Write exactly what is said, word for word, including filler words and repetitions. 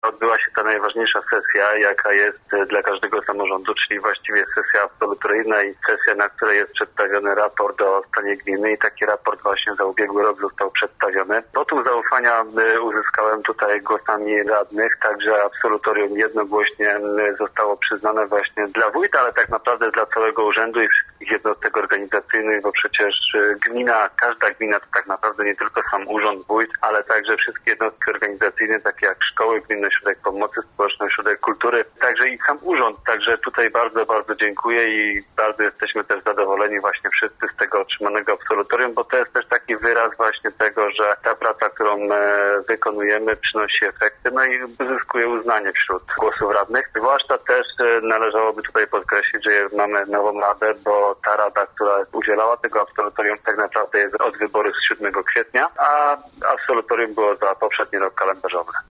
odbyła się ta najważniejsza sesja, jaka jest dla każdego samorządu, czyli właściwie sesja absolutoryjna i sesja, na której jest przedstawiony raport o stanie gminy i taki raport właśnie za ubiegły rok został przedstawiony. Wotum zaufania uzyskałem tutaj głosami radnych, także absolutorium jednogłośnie zostało przyznane właśnie dla wójta, ale tak naprawdę dla całego urzędu i wszystkich jednostek organizacyjnych, bo przecież gmina, każda gmina to tak naprawdę nie tylko sam urząd, wójt, ale także wszystkie jednostki organizacyjne, takie jak szkoły, Gminny Ośrodek Pomocy Społecznej, Ośrodek Kultury, także i sam urząd. Także tutaj bardzo, bardzo dziękuję i bardzo jesteśmy też zadowoleni właśnie wszyscy z tego otrzymanego absolutorium, bo to jest też taki wyraz właśnie tego, że ta praca, którą wykonujemy, przynosi efekty, no i uzyskuje uznanie wśród głosów radnych. Zwłaszcza też należałoby tutaj podkreślić, że mamy nową radę, bo ta rada, która udzielała tego absolutorium, tak naprawdę jest od wyborów z siódmego kwietnia, a absolutorium było za poprzedni rok kalendarzowy.